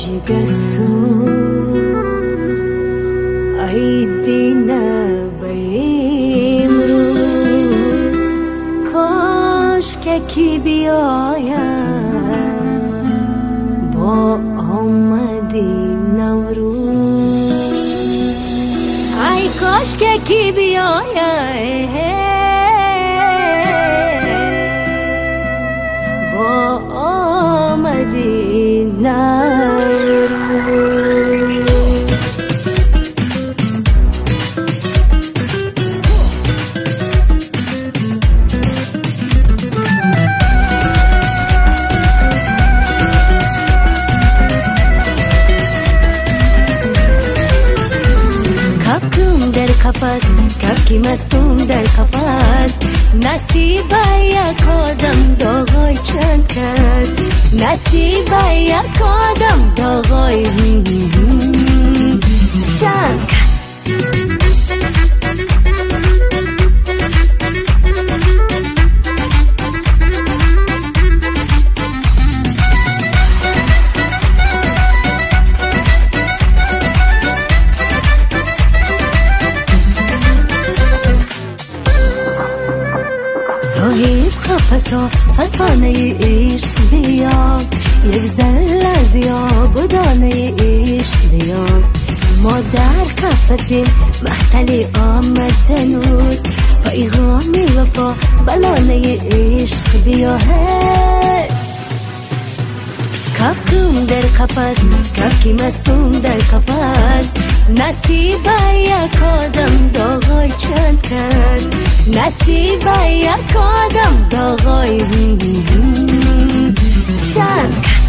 جگر سوز ای دینه امروز کاش که کی بیاید با آمدی نوروز ای کاش که کی بیاید با آمدی نوروز کبکی مستون در قفس نصیب یک آدم داغای چند کس نصیب یک آدم داغای چند کس صاحب قفصا فسانه عشق بیا یک ذره از یاب و دانه عشق بیا ما در قفصیم محتل آمدنود پیغام وفا بلانه عشق بیا کبکم در قفص کبکی مستون در قفص نصیب یک آدم داغای چند کس نصیب یک آدم داغای چند کس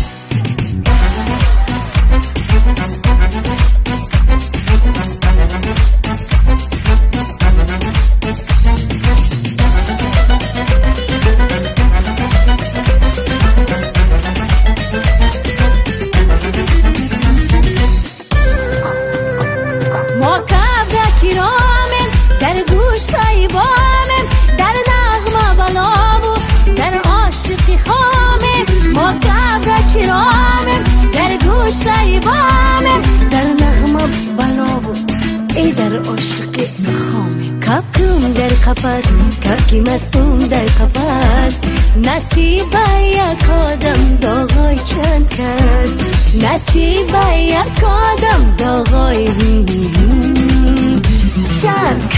در نغمه بلابو ای در عاشق خامه کبکم در قفص کبکی مستون در قفص نصیب یک آدم داغای چند کس نصیب یک آدم داغای چند کس